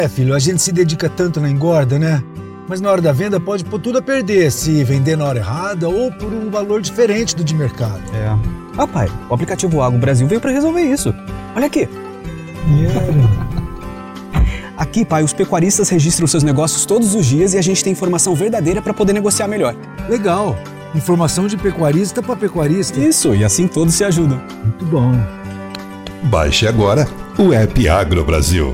Filho, a gente se dedica tanto na engorda, né? Mas na hora da venda pode pôr tudo a perder se vender na hora errada ou por um valor diferente do de mercado. Pai, o aplicativo Agro Brasil veio para resolver isso. Olha aqui. Aqui, pai, os pecuaristas registram seus negócios todos os dias e a gente tem informação verdadeira para poder negociar melhor. Legal. Informação de pecuarista para pecuarista. Isso, e assim todos se ajudam. Muito bom. Baixe agora o app Agro Brasil.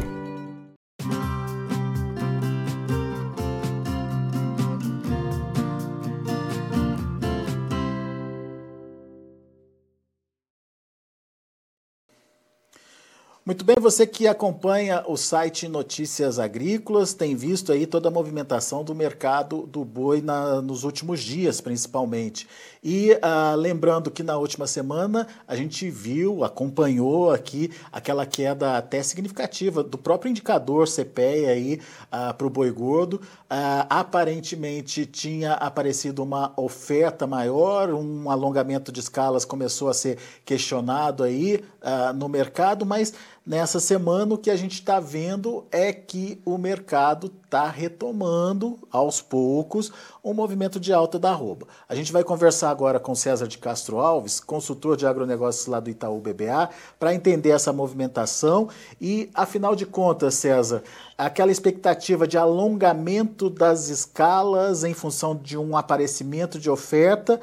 Muito bem, você que acompanha o site Notícias Agrícolas tem visto aí toda a movimentação do mercado do boi nos últimos dias, principalmente. E lembrando que na última semana a gente acompanhou aqui aquela queda até significativa do próprio indicador CPEA aí para o boi gordo. Aparentemente tinha aparecido uma oferta maior, um alongamento de escalas começou a ser questionado aí no mercado, mas nessa semana o que a gente está vendo é que o mercado está retomando aos poucos um movimento de alta da arroba. A gente vai conversar agora com César de Castro Alves, consultor de agronegócios lá do Itaú BBA, para entender essa movimentação e, afinal de contas, César, aquela expectativa de alongamento das escalas em função de um aparecimento de oferta,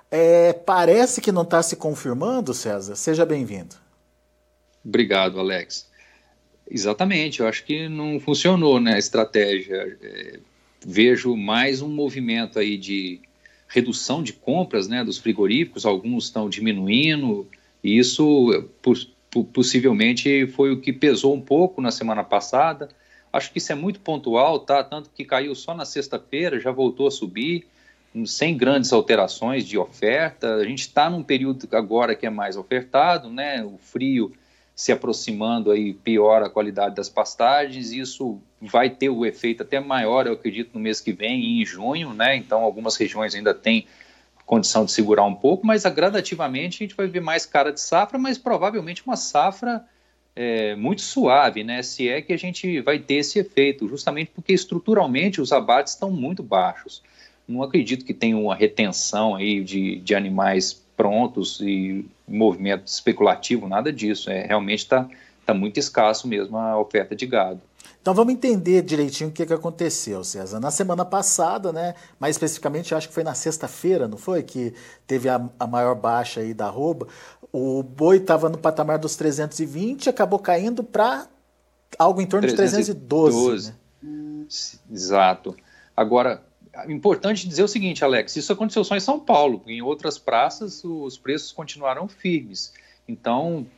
parece que não está se confirmando, César? Seja bem-vindo. Obrigado, Alex. Exatamente, eu acho que não funcionou, né, a estratégia. Vejo mais um movimento aí de redução de compras, né, dos frigoríficos, alguns estão diminuindo, e isso possivelmente foi o que pesou um pouco na semana passada. Acho que isso é muito pontual, tá? Tanto que caiu só na sexta-feira, já voltou a subir, sem grandes alterações de oferta. A gente está num período agora que é mais ofertado, né, o frio se aproximando aí piora a qualidade das pastagens, isso vai ter o efeito até maior, eu acredito, no mês que vem e em junho, né? Então algumas regiões ainda têm condição de segurar um pouco, mas gradativamente a gente vai ver mais cara de safra, mas provavelmente uma safra muito suave, né? Se é que a gente vai ter esse efeito, justamente porque estruturalmente os abates estão muito baixos. Não acredito que tenha uma retenção aí de animais prontos e movimento especulativo, nada disso. Realmente está muito escasso mesmo a oferta de gado. Então vamos entender direitinho o que aconteceu, César. Na semana passada, né, mais especificamente, acho que foi na sexta-feira, não foi? Que teve a maior baixa aí da arroba. O boi estava no patamar dos 320, acabou caindo para algo em torno de 312. Né? Exato. Agora, é importante dizer o seguinte, Alex, isso aconteceu só em São Paulo, em outras praças os preços continuaram firmes. Então,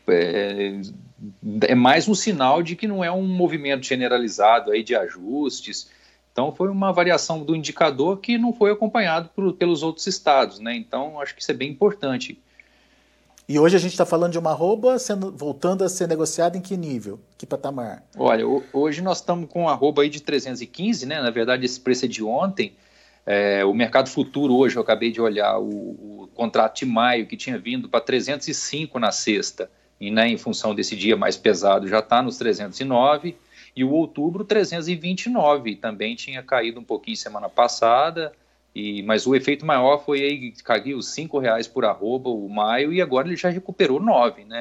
é mais um sinal de que não é um movimento generalizado aí de ajustes. Então, foi uma variação do indicador que não foi acompanhado pelos outros estados, né? Então, acho que isso é bem importante. E hoje a gente está falando de uma arroba voltando a ser negociada em que nível? Que patamar? Olha, hoje nós estamos com a arroba aí de 315, né? Na verdade, esse preço é de ontem. O mercado futuro hoje, eu acabei de olhar o contrato de maio que tinha vindo para 305 na sexta, e né, em função desse dia mais pesado já está nos 309, e o outubro 329, também tinha caído um pouquinho semana passada, mas o efeito maior foi aí, caiu R$5 por arroba o maio, e agora ele já recuperou 9, né?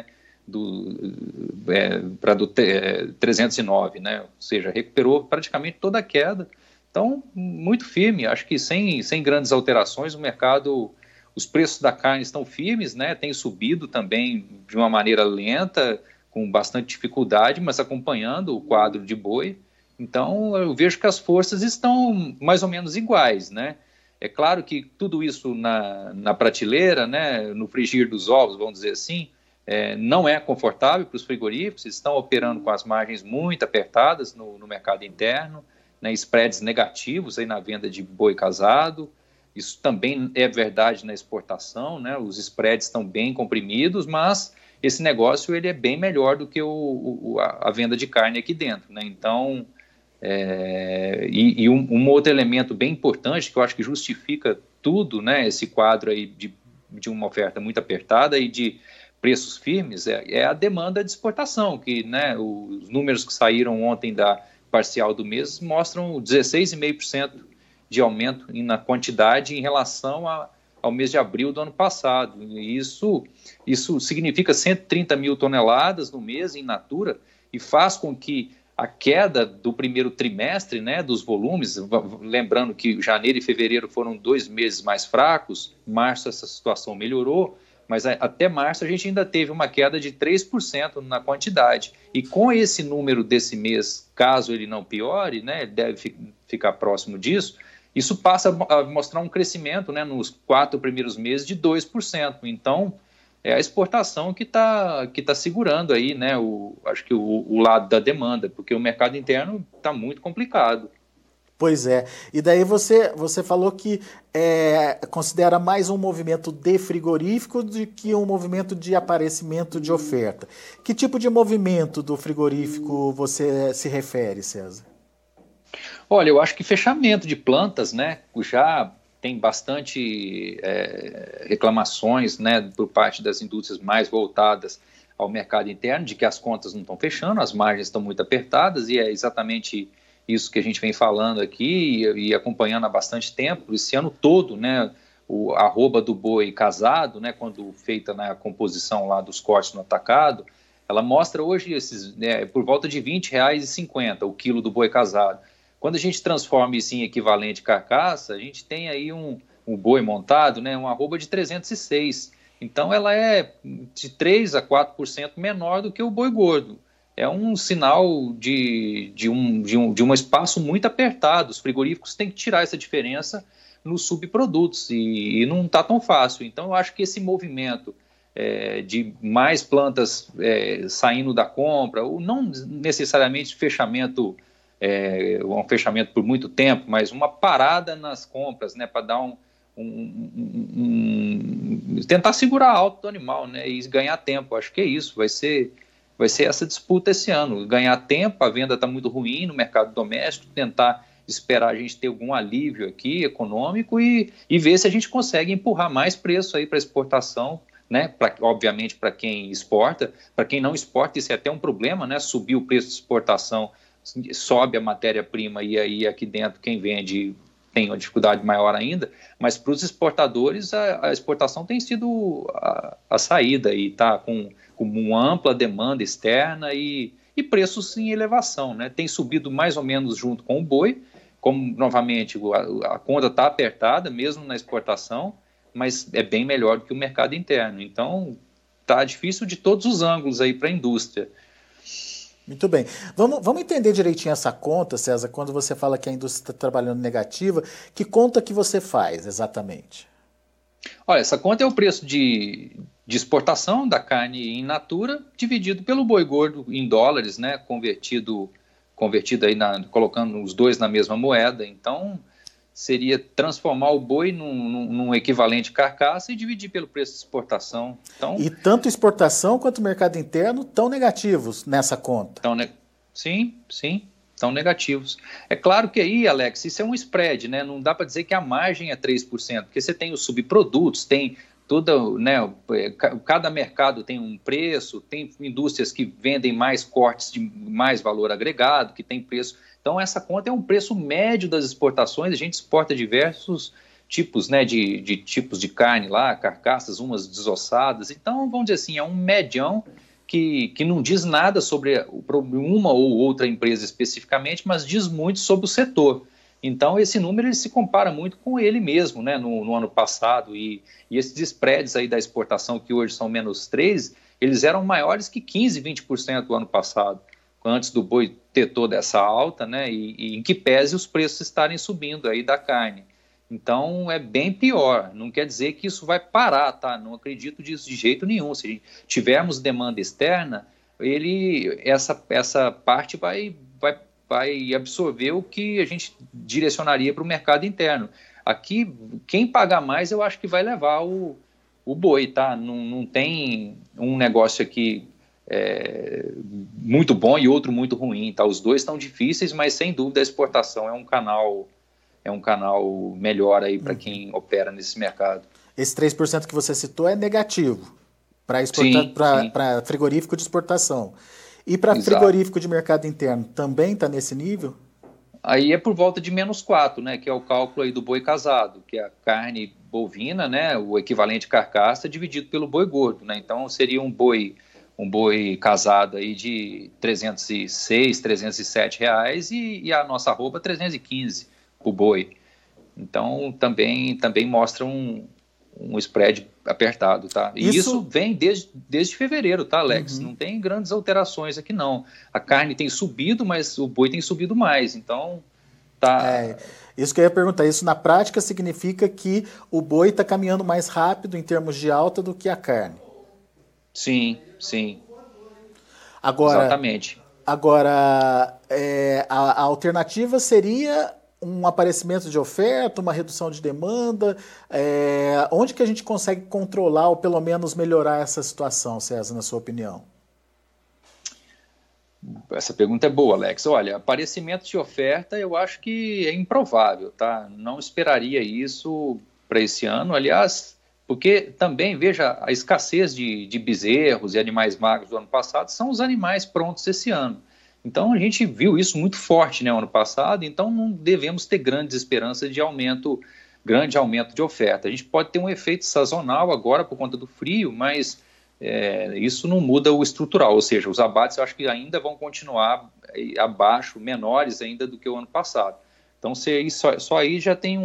Para 309, né? Ou seja, recuperou praticamente toda a queda. Então, muito firme, acho que sem grandes alterações, o mercado, os preços da carne estão firmes, né? Tem subido também de uma maneira lenta, com bastante dificuldade, mas acompanhando o quadro de boi. Então, eu vejo que as forças estão mais ou menos iguais, né? É claro que tudo isso na prateleira, né, no frigir dos ovos, vamos dizer assim, não é confortável para os frigoríficos, estão operando com as margens muito apertadas no mercado interno, né, spreads negativos aí na venda de boi casado. Isso também é verdade na exportação, né? Os spreads estão bem comprimidos, mas esse negócio ele é bem melhor do que a venda de carne aqui dentro, né? Então, um outro elemento bem importante que eu acho que justifica tudo, né? Esse quadro aí de uma oferta muito apertada e de preços firmes é a demanda de exportação, que, né, os números que saíram ontem da parcial do mês mostram 16,5% de aumento na quantidade em relação ao mês de abril do ano passado. E isso significa 130 mil toneladas no mês in natura e faz com que a queda do primeiro trimestre, né, dos volumes, lembrando que janeiro e fevereiro foram 2 meses mais fracos, março essa situação melhorou, mas até março a gente ainda teve uma queda de 3% na quantidade. E com esse número desse mês, caso ele não piore, né, deve ficar próximo disso, isso passa a mostrar um crescimento, né, nos 4 primeiros meses de 2%. Então, é a exportação que tá segurando aí, né, acho que o lado da demanda, porque o mercado interno está muito complicado. Pois é. E daí você falou que considera mais um movimento de frigorífico do que um movimento de aparecimento de oferta. Que tipo de movimento do frigorífico você se refere, César? Olha, eu acho que fechamento de plantas, né, já tem bastante reclamações, né, por parte das indústrias mais voltadas ao mercado interno, de que as contas não estão fechando, as margens estão muito apertadas, e é exatamente isso que a gente vem falando aqui e acompanhando há bastante tempo. Esse ano todo, né, a arroba do boi casado, né, quando feita na composição lá dos cortes no atacado, ela mostra hoje por volta de R$ 20,50 o quilo do boi casado. Quando a gente transforma isso em equivalente carcaça, a gente tem aí um boi montado, né, uma arroba de 306. Então ela é de 3 a 4% menor do que o boi gordo. É um sinal de um espaço muito apertado. Os frigoríficos têm que tirar essa diferença nos subprodutos e não está tão fácil. Então eu acho que esse movimento de mais plantas saindo da compra, ou não necessariamente fechamento, um fechamento por muito tempo, mas uma parada nas compras, né, para dar tentar segurar alto do animal, né, e ganhar tempo. Acho que é isso, vai ser essa disputa esse ano, ganhar tempo. A venda está muito ruim no mercado doméstico, tentar esperar a gente ter algum alívio aqui econômico e ver se a gente consegue empurrar mais preço aí para exportação, né? Obviamente para quem exporta, para quem não exporta isso é até um problema, né? Subir o preço de exportação, sobe a matéria-prima e aí aqui dentro quem vende tem uma dificuldade maior ainda, mas para os exportadores a exportação tem sido a saída e está com uma ampla demanda externa e preços em elevação, né? Tem subido mais ou menos junto com o boi, como novamente a conta está apertada mesmo na exportação, mas é bem melhor do que o mercado interno. Então está difícil de todos os ângulos aí para a indústria. Muito bem. Vamos entender direitinho essa conta, César, quando você fala que a indústria está trabalhando negativa, que conta que você faz exatamente? Olha, essa conta é o preço de exportação da carne in natura dividido pelo boi gordo em dólares, né, convertido aí colocando os dois na mesma moeda. Então seria transformar o boi num equivalente carcaça e dividir pelo preço de exportação. Então, e tanto exportação quanto mercado interno estão negativos nessa conta? Sim, estão negativos. É claro que aí, Alex, isso é um spread, né? Não dá para dizer que a margem é 3%, porque você tem os subprodutos, tem né, cada mercado tem um preço, tem indústrias que vendem mais cortes de mais valor agregado, que tem preço. Então, essa conta é um preço médio das exportações. A gente exporta diversos tipos, né, de tipos de carne lá, carcaças, umas desossadas. Então, vamos dizer assim, é um medião que não diz nada sobre uma ou outra empresa especificamente, mas diz muito sobre o setor. Então, esse número ele se compara muito com ele mesmo, né, no ano passado. E esses spreads aí da exportação, que hoje são menos 3%, eles eram maiores que 15%, 20% do ano passado, antes do boi ter toda essa alta, né, e em que pese os preços estarem subindo aí da carne. Então é bem pior, não quer dizer que isso vai parar, tá? Não acredito disso de jeito nenhum. Se tivermos demanda externa, essa parte vai absorver o que a gente direcionaria para o mercado interno. Aqui, quem pagar mais, eu acho que vai levar o boi, tá? Não tem um negócio aqui muito bom e outro muito ruim, tá? Os dois estão difíceis, mas sem dúvida a exportação é um canal melhor aí para quem opera nesse mercado. Esse 3% que você citou é negativo para frigorífico de exportação. E para Exato. frigorífico de mercado interno, também está nesse nível? Aí é por volta de -4, né, que é o cálculo aí do boi casado, que é a carne bovina, né, o equivalente carcaça dividido pelo boi gordo, né, então seria um boi casado aí de R$306, R$307 e a nossa arroba 315 o boi. Então também mostra um spread apertado, tá? E isso vem desde fevereiro, tá, Alex? Não tem grandes alterações aqui, não. A carne tem subido, mas o boi tem subido mais, então tá... Isso que eu ia perguntar, isso na prática significa que o boi está caminhando mais rápido em termos de alta do que a carne? Sim. Agora, exatamente. Agora, a alternativa seria um aparecimento de oferta, uma redução de demanda. Onde que a gente consegue controlar ou pelo menos melhorar essa situação, César, na sua opinião? Essa pergunta é boa, Alex. Olha, aparecimento de oferta eu acho que é improvável, tá? Não esperaria isso para esse ano, aliás, porque também, veja, a escassez de bezerros e animais magros do ano passado são os animais prontos esse ano. Então a gente viu isso muito forte, né, ano passado, então não devemos ter grandes esperanças de grande aumento de oferta. A gente pode ter um efeito sazonal agora por conta do frio, mas isso não muda o estrutural, ou seja, os abates eu acho que ainda vão continuar abaixo, menores ainda do que o ano passado. Então só aí já tem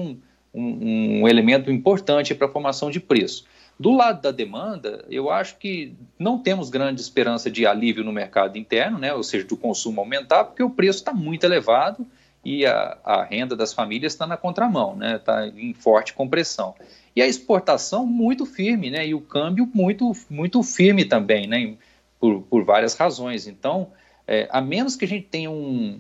um elemento importante para a formação de preço. Do lado da demanda, eu acho que não temos grande esperança de alívio no mercado interno, né? Ou seja, do consumo aumentar, porque o preço está muito elevado e a renda das famílias está na contramão, né? Está em forte compressão. E a exportação muito firme, né? E o câmbio muito, muito firme também, né? Por várias razões. Então, a menos que a gente tenha um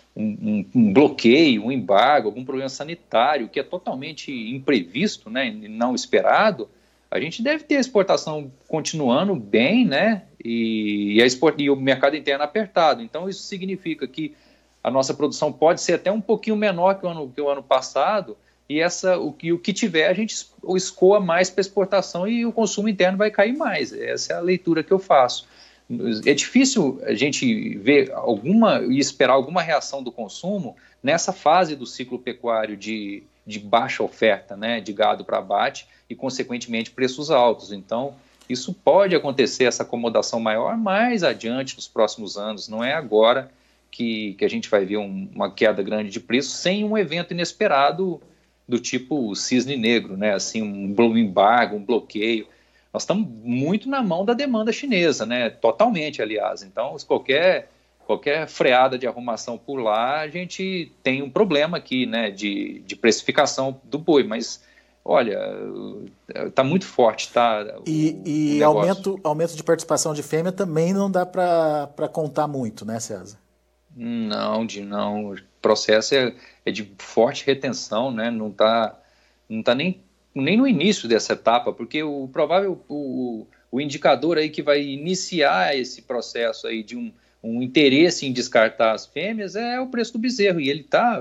bloqueio, um embargo, algum problema sanitário que é totalmente imprevisto, né? E não esperado, a gente deve ter a exportação continuando bem, né? E o mercado interno apertado. Então, isso significa que a nossa produção pode ser até um pouquinho menor que o ano passado, e o que tiver a gente escoa mais para exportação e o consumo interno vai cair mais. Essa é a leitura que eu faço. É difícil a gente ver e esperar alguma reação do consumo nessa fase do ciclo pecuário de baixa oferta, né, de gado para abate e, consequentemente, preços altos. Então, isso pode acontecer, essa acomodação maior, mais adiante nos próximos anos. Não é agora que a gente vai ver uma queda grande de preço sem um evento inesperado do tipo cisne negro, né, assim, um embargo, um bloqueio. Nós estamos muito na mão da demanda chinesa, né, totalmente, aliás. Então, se qualquer freada de arrumação por lá, a gente tem um problema aqui, né, de precificação do boi, mas, olha, está muito forte, tá? E aumento de participação de fêmea também não dá para contar muito, né, César? Não. O processo é de forte retenção, né, não tá nem no início dessa etapa, porque o provável, o indicador aí que vai iniciar esse processo aí de um interesse em descartar as fêmeas é o preço do bezerro, e ele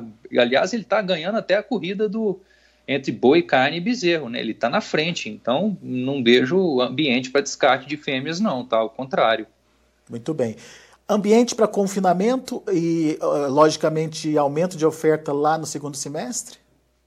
está ganhando até a corrida entre boi, carne e bezerro, né? Ele está na frente, então não vejo ambiente para descarte de fêmeas não, tá? Ao contrário. Muito bem. Ambiente para confinamento e, logicamente, aumento de oferta lá no segundo semestre?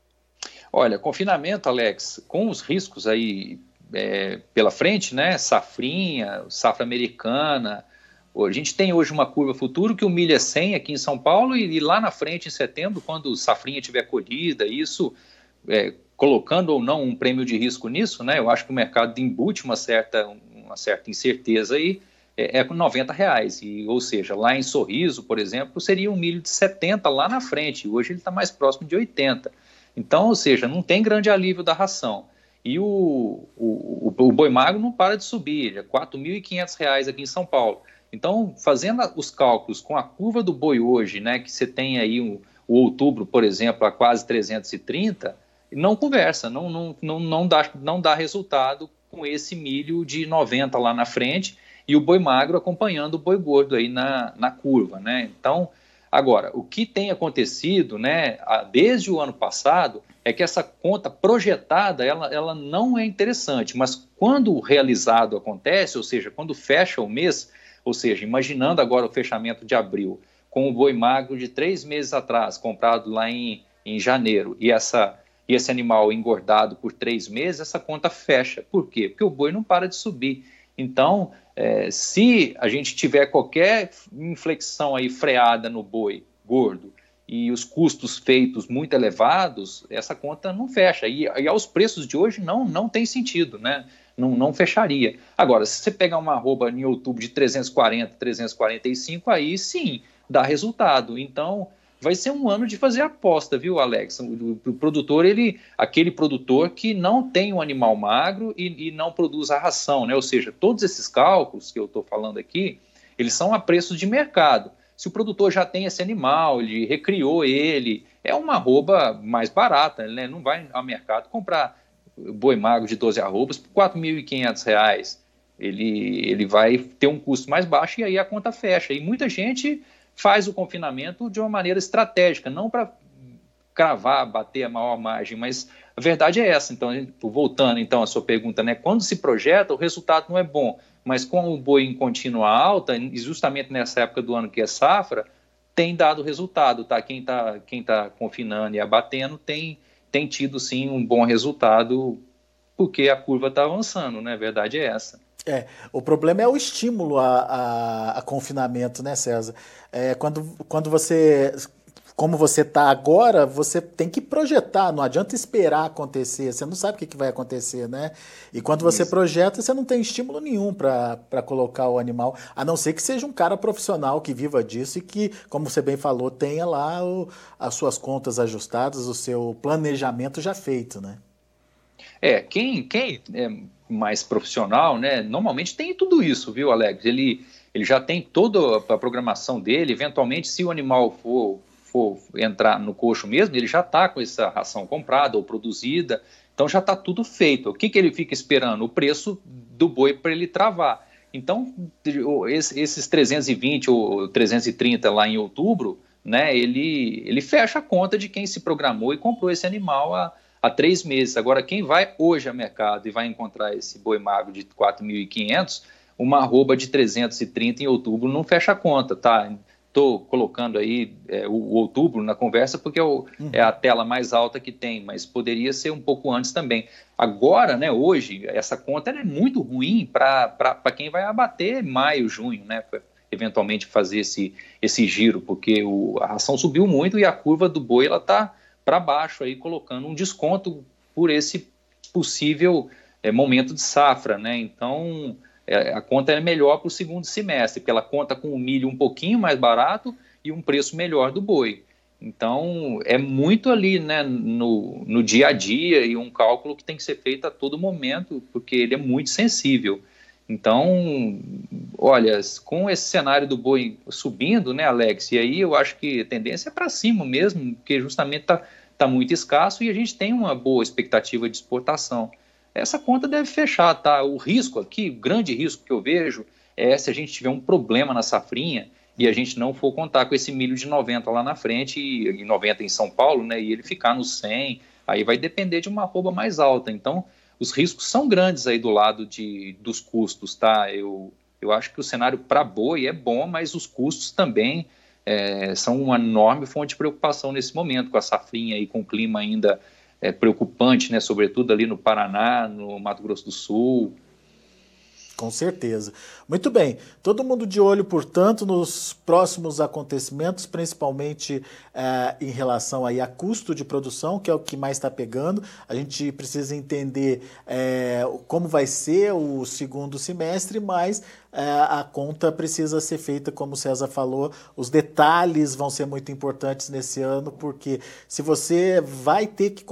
Olha, confinamento, Alex, com os riscos aí pela frente, né? Safrinha, safra americana. A gente tem hoje uma curva futuro que o milho é 100 aqui em São Paulo e lá na frente, em setembro, quando safrinha tiver colhida, isso, colocando ou não um prêmio de risco nisso, né? Eu acho que o mercado embute uma certa incerteza aí, com R$90. Ou seja, lá em Sorriso, por exemplo, seria um milho de 70 lá na frente, hoje ele está mais próximo de 80. Então, ou seja, não tem grande alívio da ração. E o boi magro não para de subir, é R$4.500 aqui em São Paulo. Então, fazendo os cálculos com a curva do boi hoje, né, que você tem aí o outubro, por exemplo, a quase 330, não conversa, não dá resultado com esse milho de 90 lá na frente e o boi magro acompanhando o boi gordo aí na curva, né? Então, agora, o que tem acontecido, né, desde o ano passado é que essa conta projetada, ela não é interessante, mas quando o realizado acontece, ou seja, quando fecha o mês, Ou seja, imaginando agora o fechamento de abril, com o boi magro de 3 meses atrás, comprado lá em janeiro, e esse animal engordado por 3 meses, essa conta fecha. Por quê? Porque o boi não para de subir. Então, se a gente tiver qualquer inflexão aí freada no boi gordo e os custos feitos muito elevados, essa conta não fecha. E aos preços de hoje não tem sentido, né? Não fecharia. Agora, se você pegar uma arroba em outubro de 340, 345, aí sim dá resultado. Então, vai ser um ano de fazer aposta, viu, Alex? O produtor, aquele produtor que não tem um animal magro e não produz a ração, né? Ou seja, todos esses cálculos que eu estou falando aqui, eles são a preços de mercado. Se o produtor já tem esse animal, ele recriou ele, é uma arroba mais barata, né? Não vai ao mercado comprar boi magro de 12 arrobas por R$ 4.500. Ele vai ter um custo mais baixo e aí a conta fecha. E muita gente faz o confinamento de uma maneira estratégica, não para cravar, bater a maior margem, mas a verdade é essa. Então, voltando então à sua pergunta, né? Quando se projeta, o resultado não é bom, mas com o boi em contínua alta, e justamente nessa época do ano que é safra, tem dado resultado, tá? Quem tá confinando e abatendo tem tido sim um bom resultado, porque a curva está avançando, né? A verdade é essa. O problema é o estímulo a confinamento, né, César? Quando você, como você está agora, você tem que projetar, não adianta esperar acontecer, você não sabe o que vai acontecer, né? E quando você projeta, você não tem estímulo nenhum para colocar o animal, a não ser que seja um cara profissional que viva disso e que, como você bem falou, tenha lá as suas contas ajustadas, o seu planejamento já feito, né? Quem é mais profissional, né, normalmente tem tudo isso, viu, Alex? Ele já tem toda a programação dele, eventualmente, se o animal for entrar no coxo mesmo, ele já está com essa ração comprada ou produzida, então já está tudo feito. O que ele fica esperando? O preço do boi para ele travar. Então, esses 320 ou 330 lá em outubro, né, ele fecha a conta de quem se programou e comprou esse animal há 3 meses. Agora, quem vai hoje ao mercado e vai encontrar esse boi magro de 4.500, uma arroba de 330 em outubro não fecha a conta, tá? Estou colocando aí o outubro na conversa porque é a tela mais alta que tem, mas poderia ser um pouco antes também. Agora, né, hoje, essa conta é muito ruim para quem vai abater maio, junho, né? Eventualmente fazer esse giro, porque a ração subiu muito e a curva do boi ela está para baixo, aí, colocando um desconto por esse possível momento de safra, né? Então, a conta é melhor para o segundo semestre, porque ela conta com o milho um pouquinho mais barato e um preço melhor do boi. Então, é muito ali, né, no dia a dia e um cálculo que tem que ser feito a todo momento, porque ele é muito sensível. Então, olha, com esse cenário do boi subindo, né, Alex, e aí eu acho que a tendência é para cima mesmo, porque justamente está muito escasso e a gente tem uma boa expectativa de exportação. Essa conta deve fechar, tá? O risco aqui, o grande risco que eu vejo é se a gente tiver um problema na safrinha e a gente não for contar com esse milho de 90 lá na frente, e 90 em São Paulo, né, e ele ficar no 100, aí vai depender de uma arroba mais alta. Então, os riscos são grandes aí do lado dos custos, tá? Eu acho que o cenário para boi é bom, mas os custos também são uma enorme fonte de preocupação nesse momento, com a safrinha e com o clima ainda preocupante, né? Sobretudo ali no Paraná, no Mato Grosso do Sul. Com certeza. Muito bem. Todo mundo de olho, portanto, nos próximos acontecimentos, principalmente em relação aí a custo de produção, que é o que mais está pegando. A gente precisa entender como vai ser o segundo semestre, mas a conta precisa ser feita, como o César falou, os detalhes vão ser muito importantes nesse ano, porque se você vai ter que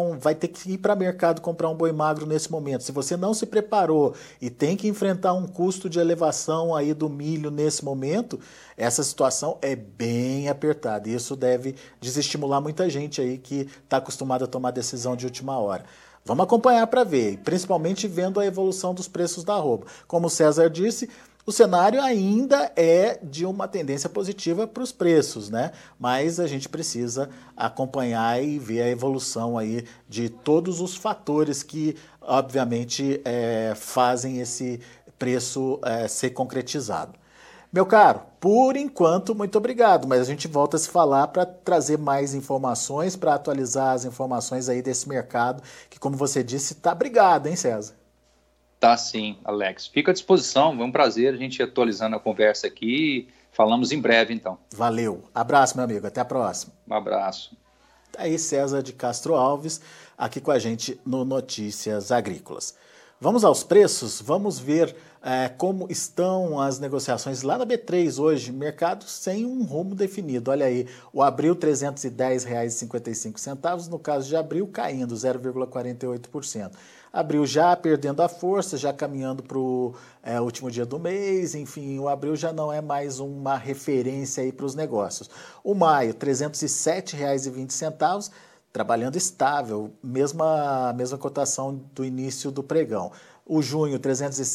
ir para o mercado comprar um boi magro nesse momento, se você não se preparou e tem que enfrentar um custo de elevação aí do milho nesse momento, essa situação é bem apertada. E isso deve desestimular muita gente aí que está acostumada a tomar decisão de última hora. Vamos acompanhar para ver, principalmente vendo a evolução dos preços da arroba. Como o César disse, o cenário ainda é de uma tendência positiva para os preços, né? Mas a gente precisa acompanhar e ver a evolução aí de todos os fatores que, obviamente, fazem esse preço ser concretizado. Meu caro, por enquanto, muito obrigado, mas a gente volta a se falar para trazer mais informações, para atualizar as informações aí desse mercado, que como você disse, tá brigado, hein, César? Tá sim, Alex. Fica à disposição, é um prazer a gente atualizando a conversa aqui. Falamos em breve, então. Valeu. Abraço, meu amigo. Até a próxima. Um abraço. Tá aí César de Castro Alves, aqui com a gente no Notícias Agrícolas. Vamos aos preços, vamos ver como estão as negociações lá na B3 hoje, mercado sem um rumo definido. Olha aí, o abril R$ 310,55, no caso de abril caindo 0,48%. Abril já perdendo a força, já caminhando para o último dia do mês, enfim, o abril já não é mais uma referência aí para os negócios. O maio, R$ 307,20, trabalhando estável, mesma cotação do início do pregão. O junho, R$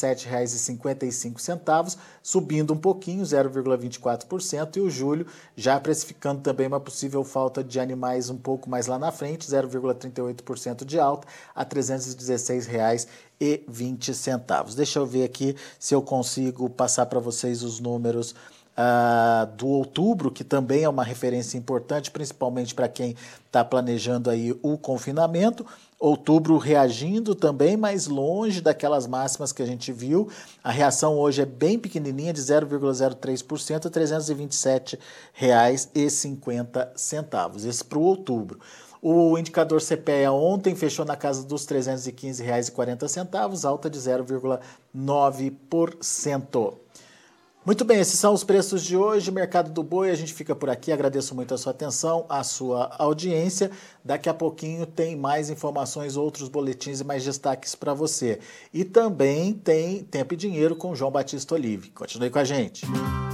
307,55, subindo um pouquinho, 0,24%, e o julho já precificando também uma possível falta de animais um pouco mais lá na frente, 0,38% de alta, a R$ 316,20. Deixa eu ver aqui se eu consigo passar para vocês os números do outubro, que também é uma referência importante, principalmente para quem está planejando aí o confinamento. Outubro reagindo também, mas longe daquelas máximas que a gente viu. A reação hoje é bem pequenininha, de 0,03%, a R$ 327,50. Esse para o outubro. O indicador CPEA ontem fechou na casa dos R$ 315,40, alta de 0,9%. Muito bem, esses são os preços de hoje, Mercado do Boi, a gente fica por aqui, agradeço muito a sua atenção, a sua audiência. Daqui a pouquinho tem mais informações, outros boletins e mais destaques para você. E também tem Tempo e Dinheiro com João Batista Olive. Continue com a gente.